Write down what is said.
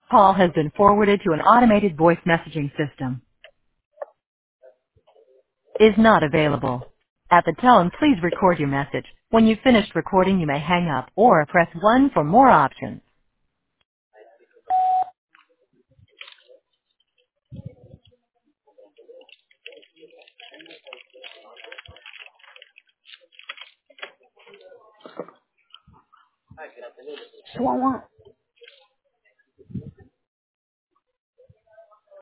Call has been forwarded to an automated voice messaging system. Is not available. At the tone, please record your message. When you've finished recording, you may hang up or press 1 for more options. So I want